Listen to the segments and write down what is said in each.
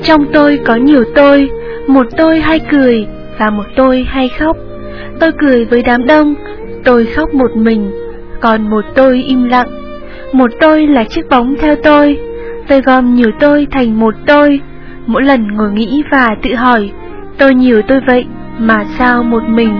Trong tôi có nhiều tôi, một tôi hay cười và một tôi hay khóc. Tôi cười với đám đông, tôi khóc một mình, còn một tôi im lặng. Một tôi là chiếc bóng theo tôi gom nhiều tôi thành một tôi. Mỗi lần ngồi nghĩ và tự hỏi, tôi nhiều tôi vậy mà sao một mình.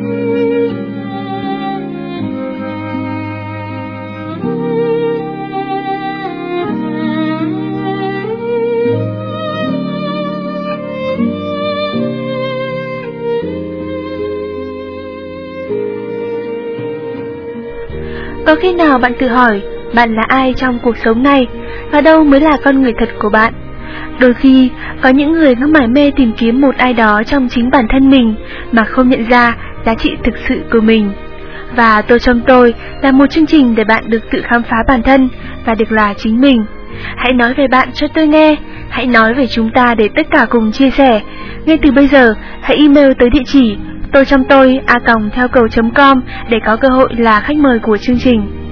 Có khi nào bạn tự hỏi, bạn là ai trong cuộc sống này, và đâu mới là con người thật của bạn? Đôi khi, có những người cứ mải mê tìm kiếm một ai đó trong chính bản thân mình mà không nhận ra giá trị thực sự của mình. Và Tôi Trong Tôi là một chương trình để bạn được tự khám phá bản thân và được là chính mình. Hãy nói về bạn cho tôi nghe, hãy nói về chúng ta để tất cả cùng chia sẻ. Ngay từ bây giờ, hãy email tới địa chỉ toitrongtoi@theoccầu.com để có cơ hội là khách mời của chương trình.